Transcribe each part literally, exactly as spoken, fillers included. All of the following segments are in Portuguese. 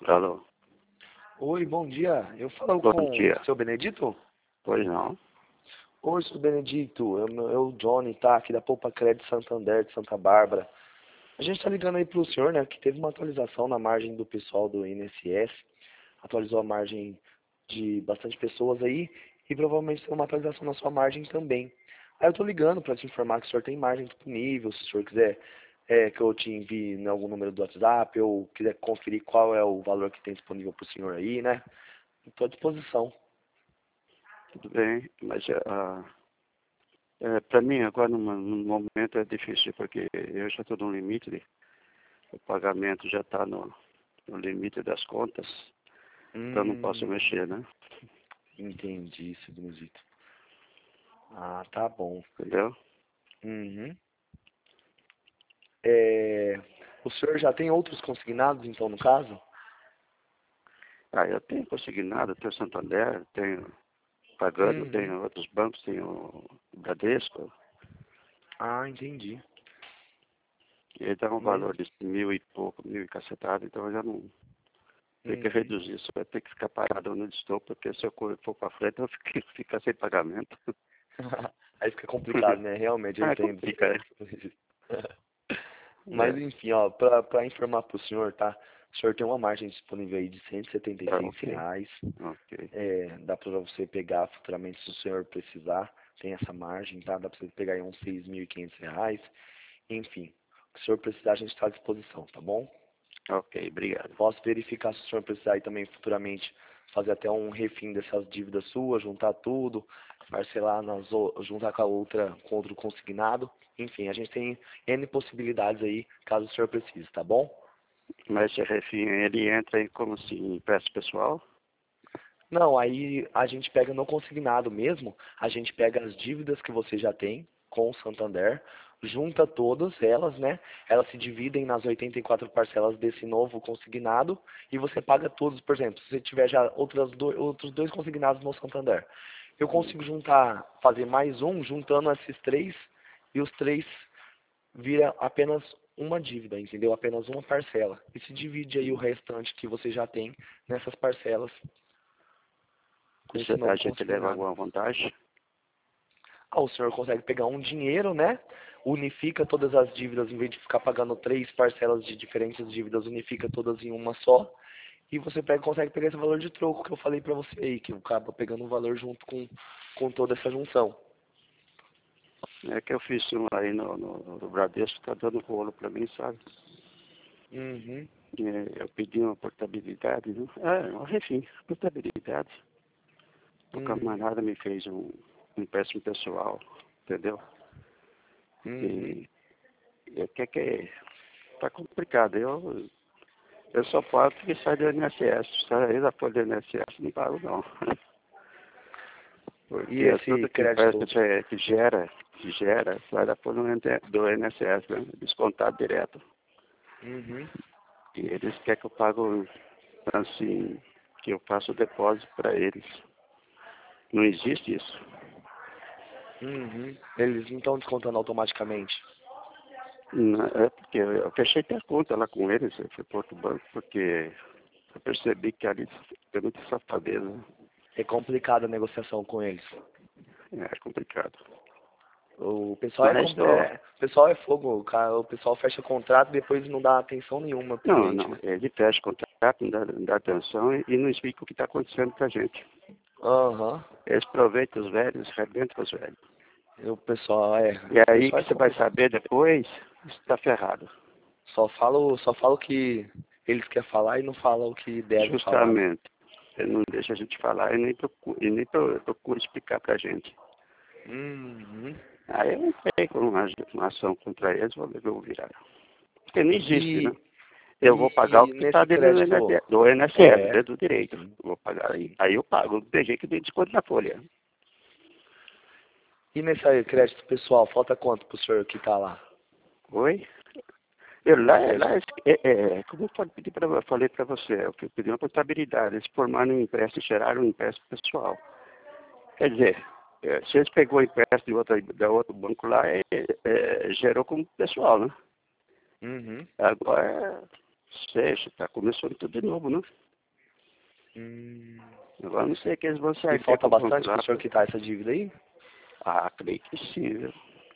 Alô? Oi, bom dia. Eu falo Bom com dia. o seu Benedito? Pois não? Oi, seu Benedito. Eu, eu, o Johnny, tá? Aqui da Poupa Crédito Santander, de Santa Bárbara. A gente tá ligando aí pro senhor, né? Que teve uma atualização na margem do pessoal do I N S S. Atualizou a margem de bastante pessoas aí. E provavelmente tem uma atualização na sua margem também. Aí eu tô ligando para te informar que o senhor tem margem disponível. Se o senhor quiser é, que eu te envie em algum número do WhatsApp ou quiser conferir qual é o valor que tem disponível pro senhor aí, né? Estou à disposição. Tudo bem, mas uh, é, para mim agora no, no momento é difícil, porque eu já estou no limite, de, o pagamento já está no, no limite das contas, então não posso Hum, mexer, né? entendi, seu Benedito. Ah, tá bom. Entendeu? Uhum. É, o senhor já tem outros consignados, então, no caso? Ah, eu tenho consignado, tenho Santander, tenho pagando, Uhum. tenho outros bancos, tenho o Bradesco, Ah, entendi. e ele dá um Mas, valor de mil e pouco, mil e cacetado, então eu já não tenho que uhum. reduzir isso, vai ter que ficar parado onde estou, porque se eu for para frente eu fico, ficar sem pagamento. Aí fica complicado, né? Realmente, eu Ah, entendo. complica, né? Mas, É, enfim, ó, pra, pra informar pro senhor, tá? O senhor tem uma margem disponível aí de cento e setenta e tá, seis ok, reais. ok. É, dá para você pegar futuramente se o senhor precisar. Tem essa margem, tá? Dá para você pegar aí uns seis mil e quinhentos reais. Enfim, o que o senhor precisar, a gente está à disposição, tá bom? Ok, obrigado. Posso verificar se o senhor precisar aí também futuramente fazer até um refim dessas dívidas suas, juntar tudo, parcelar nas, o- juntar com a outra, com outro consignado. Enfim, a gente tem N possibilidades aí, caso o senhor precise, tá bom? Mas esse refim, ele entra aí como se empréstimo pessoal? Não, aí a gente pega no consignado mesmo, a gente pega as dívidas que você já tem com o Santander, junta todas elas, né? Elas se dividem nas oitenta e quatro parcelas desse novo consignado e você paga todos, por exemplo, se você tiver já outras do, outros dois consignados no Santander. Eu consigo juntar, fazer mais um, juntando esses três, e os três vira apenas uma dívida, entendeu? Apenas uma parcela. E se divide aí o restante que você já tem nessas parcelas com Isso esse a novo gente leva consignado. alguma vantagem? Ah, o senhor consegue pegar um dinheiro, né? Unifica todas as dívidas, em vez de ficar pagando três parcelas de diferentes dívidas, unifica todas em uma só. E você pega, consegue pegar esse valor de troco que eu falei pra você aí, que acaba pegando um valor junto com, com toda essa junção. É que eu fiz um aí no, no, no Bradesco, tá dando rolo para mim, sabe? Uhum, E eu pedi uma portabilidade, né? É, um refim, portabilidade. O uhum, camarada me fez um, um empréstimo pessoal, entendeu? uhum. E, e que que é? Tá complicado. Eu, eu só pago porque sai do I N S S. Sair da folha do I N S S não pago não. E Porque esse tudo que empresta crédito? que que gera, que gera, sai da folha do I N S S, né? Descontado direto. Uhum, E eles querem que eu pago assim, que eu faço o depósito para eles. Não existe isso. uhum. Eles não estão descontando automaticamente. Não, é porque eu eu fechei até a conta lá com eles, eu fui para outro banco, porque eu percebi que ali tem muita safadeza. É complicada a negociação com eles. É complicado. O pessoal é, Mas com- estou. é, o pessoal é fogo, o cara, o pessoal fecha contrato e depois não dá atenção nenhuma pro Não, cliente, não. né? Ele fecha o contrato, não dá, não dá atenção e, e não explica o que está acontecendo com a gente. Aham. Eles aproveitam os velhos, arrebentam os velhos. E o pessoal é, E o aí pessoal que é você vai fogo. saber depois, está ferrado. Só fala, o- só fala o que eles querem falar e não fala o que deve falar, né? Justamente. Ele não deixa a gente falar e nem procura, e nem pro- procura explicar pra gente. Uhum. Aí eu entrei com uma, uma ação contra eles, vou ver o virar. Porque não existe, né? E, Eu vou pagar o e que está nesse dentro do crédito, I N S S, do I N S S, é, dentro do direito. sim, Eu vou pagar aí. sim. Aí eu pago, não tem jeito de desconto na folha. E nesse aí, crédito pessoal, falta quanto pro senhor que tá lá? Oi? Eu, lá, O lá crédito. é, é, como eu falei, pedi pra, eu falei para você, eu pedi uma portabilidade. Eles formaram um empréstimo, geraram um empréstimo pessoal. Quer dizer, é, se eles pegou o empréstimo de outra, da outro banco lá, é, é, gerou como pessoal, né? Uhum. Agora, Sexta, tá começando tudo de novo, né? Hum. Agora não sei que eles vão E sair. falta bastante para o senhor quitar essa dívida aí? Ah, creio que sim, viu?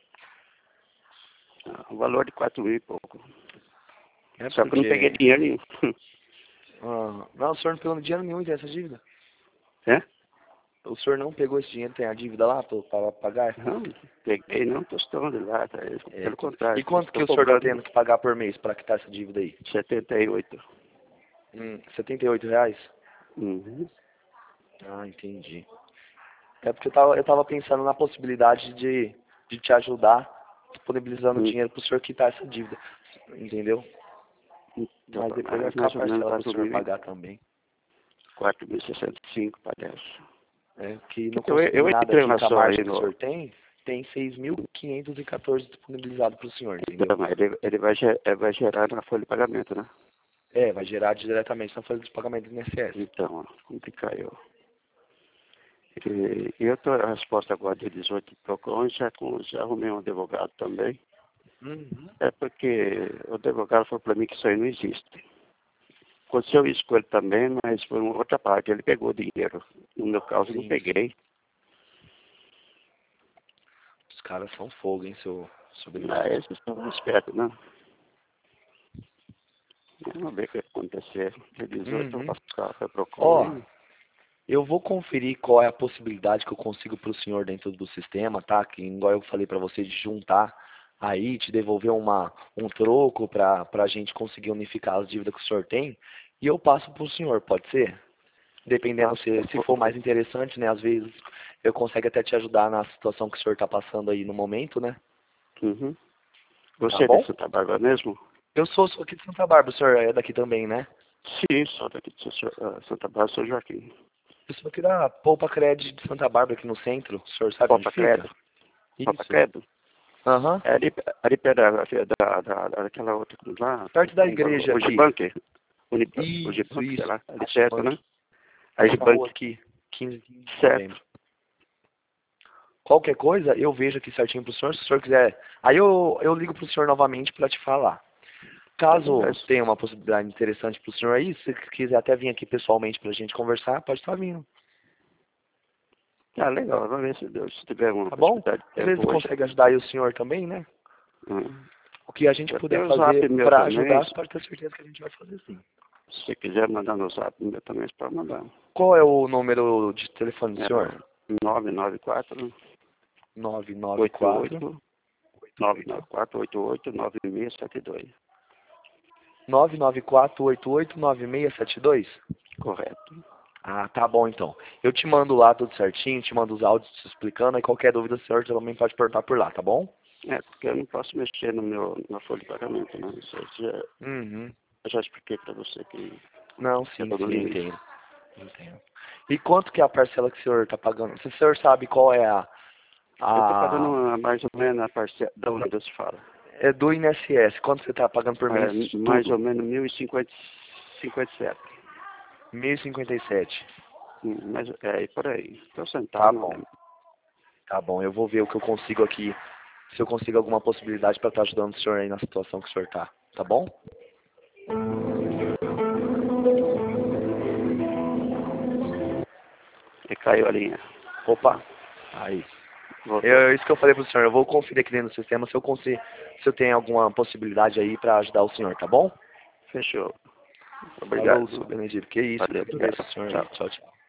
Ah, o valor de quatro mil e pouco. É Só que eu não porque... peguei dinheiro nenhum. Ah, não, o senhor não pegou dinheiro nenhum e tem essa dívida? É? O senhor não pegou esse dinheiro, tem a dívida lá para pagar? Não, peguei não, tostão de lá, tá? É. Pelo contrário. E quanto que o senhor está tendo que pagar por mês para quitar essa dívida aí? setenta e oito. Hum, setenta e oito reais? Uhum. Ah, entendi. É porque eu tava, eu tava pensando na possibilidade de, de te ajudar, disponibilizando Hum. dinheiro pro senhor quitar essa dívida. Entendeu? Então, Mas depois vai mais, ficar a mais ou menos parcela pro quatro senhor mil, pagar também. quatro mil e sessenta e cinco parece. É, que no Eu, eu consignado entrei aqui uma com a só margem aí que o no... senhor tem, tem seis mil quinhentos e quatorze disponibilizado pro senhor, entendeu? Então, mas ele, ele vai, ge- é, vai gerar na folha de pagamento, né? É, vai gerar diretamente na folha de pagamento do I N S S. Então, ó, complicar eu. E, e eu tô a resposta agora de dezoito e pouco anos, já, com, já arrumei um advogado também. Uhum. É porque o advogado falou para mim que isso aí não existe. Aconteceu isso com ele também, mas foi uma outra parte. Ele pegou o dinheiro. No meu caso, eu não Sim, sim. peguei. Os caras são fogo, hein, seu, seu Mas delegado. esses estão espertos, né? Vamos ver o que vai acontecer. Dia dezoito eu Uhum. vou passar para Procon Ó, e... eu vou conferir qual é a possibilidade que eu consigo para o senhor dentro do sistema, tá? Que igual eu falei para você de juntar aí, te devolver uma, um troco para a gente conseguir unificar as dívidas que o senhor tem. E eu passo para o senhor, pode ser? Dependendo se, se for mais interessante, né? Às vezes eu consigo até te ajudar na situação que o senhor está passando aí no momento, né? Uhum. Tá Você é de bom? Santa Bárbara mesmo? Eu sou, sou aqui de Santa Bárbara, o senhor é daqui também, né? Sim, sou daqui de São- ah, Santa Bárbara, São Joaquim. Eu sou aqui da Poupa Cred de Santa Bárbara, aqui no centro. O senhor sabe onde Copa fica? Credo? Copa Isso. Credo? Aham. É ali, ali perto da, da, da, daquela outra lá, Perto da como falou, igreja o aqui. Gibank, o Isso, Gibank, sei isso. lá, ali perto, Agibank. né? A Essa rua Gibank, aqui, quinze de certo. novembro. Qualquer coisa, eu vejo aqui certinho pro senhor, se o senhor quiser. Aí eu, eu ligo pro senhor novamente para te falar. Tá Caso beleza. tenha uma possibilidade interessante pro senhor aí, se quiser até vir aqui pessoalmente pra gente conversar, pode estar vindo. Tá legal, vamos ver se Deus se tiver uma Tá bom? possibilidade de Às tempo vezes hoje. consegue ajudar aí o senhor também, né? Hum. O que a gente Eu puder tenho o zap fazer meu pra também, ajudar, se pode ter certeza que a gente vai fazer sim. se você quiser mandar no zap meu também, você pode mandar. Qual é o número de telefone do É senhor? o nove nove quatro, nove nove oito quatro, oito, oito nove nove oito. quatro, oito oito, nove seis sete dois. nove nove quatro, oito oito, nove seis sete dois? Correto. Ah, tá bom então. Eu te mando lá tudo certinho, te mando os áudios te explicando, aí qualquer dúvida o senhor também pode perguntar por lá, tá bom? É, porque eu não posso mexer no meu, na folha de pagamento, né? Isso aí já, Uhum. eu já expliquei para você que Não, eu sim, tô no sim, eu limite. entendo. Entendo. E quanto que é a parcela que o senhor tá pagando? Se o senhor sabe qual é a... Eu estou pagando a uma- mais ou menos a parcela, da onde se fala. é do I N S S, quanto você tá pagando por mês É, mais tudo? ou menos mil e cinquenta e sete. mil e cinquenta e sete. Hum, Mas é aí por aí. Estou Tá sentado, não bom, lembro. tá bom. Eu vou ver o que eu consigo aqui. Se eu consigo alguma possibilidade para estar ajudando o senhor aí na situação que o senhor tá. Tá bom? E caiu a linha. Opa. Aí. Voltou. Eu, isso que eu falei pro senhor. Eu vou conferir aqui dentro do sistema se eu consigo, se eu tenho alguma possibilidade aí para ajudar o senhor, tá bom? Fechou. Falou, Obrigado. seu Benedito. Que isso, eu Valeu, que agradeço obrigado. o senhor aí. Tchau. Tchau, tchau.